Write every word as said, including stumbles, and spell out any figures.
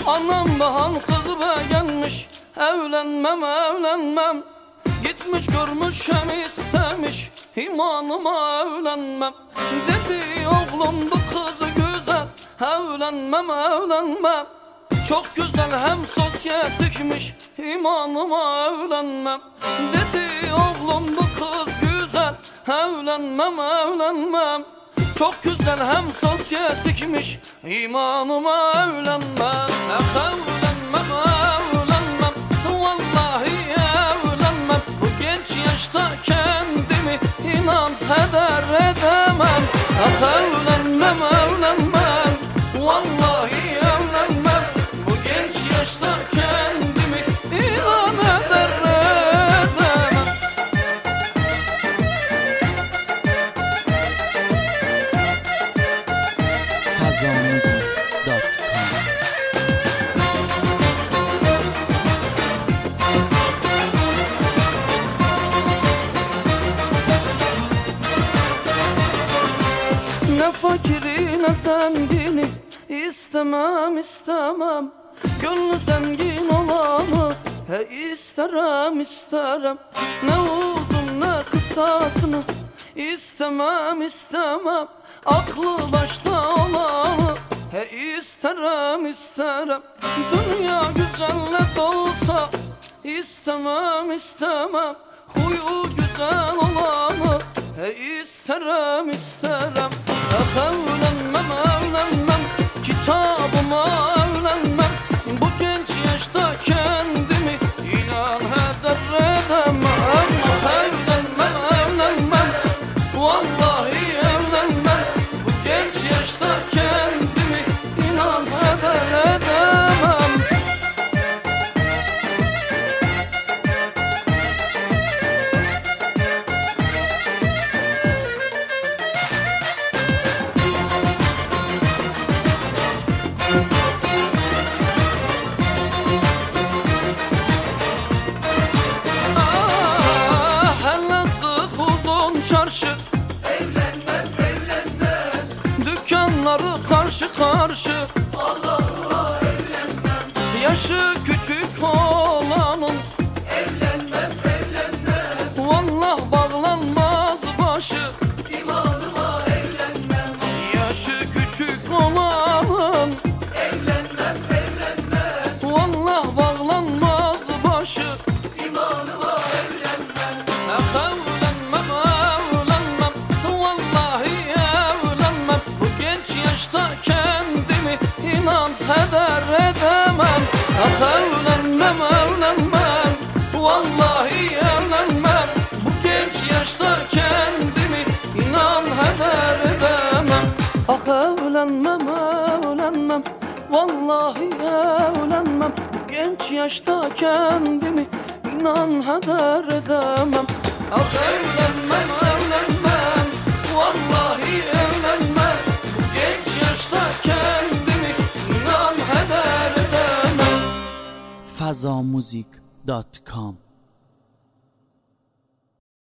Anam bahan kızı be gelmiş, evlenmem evlenmem. Gitmiş görmüş hem istemiş, imanıma evlenmem. Dedi oğlum bu kızı güzel, evlenmem evlenmem. Çok güzel hem sosyetikmiş, imanıma evlenmem. Dedi oğlum bu kız güzel, evlenmem evlenmem. Çok güzel hem sosyetikmiş, imanıma evlenmem. Evlenmem evlenmem, vallahi evlenmem. Bu genç yaşta kendimi inan heder edemem. Evlenmem evlenmem, vallahi evlenmem. Bu genç yaşta kendimi inan heder edemem. Fazamuzik nokta com Ne fakiri ne zengini istemem istemem. Gönlü zengin olanı he isterim isterim. Ne uzun ne kısasını istemem istemem. Aklı başta olanı he isterim isterim. Dünya güzelle dolsa istemem istemem. Huyu güzel olanı he isterim isterim. Evlenmem evlenmem, kitabıma evlenmem. Bu genç yaşta kendimi inan heder edemem. Evlenmem evlenmem, vallahi evlenmem. Bu genç yaşta kendimi inan heder edemem. Çarşı evlenmem evlenmem. Dükkanları karşı karşı Allah'a evlenmem. Yaşı küçük olanın evlenmem evlenmem. Vallah bağlanmaz başı imanıma evlenmem. Yaşı küçük olanın evlenmem evlenmem. Vallah bağlanmaz başı imanıma evlenmem. Yaşta kendimi inan heder edemem. Evlenmem evlenmem, vallahi evlenmem. Bu genç yaşta kendimi inan heder edemem. Ah evlenmem evlenmem, vallahi evlenmem. Bu genç yaşta kendimi inan heder edemem. Ah evlenmem evlenmem, vallahi evlenmem. fazamuzik nokta com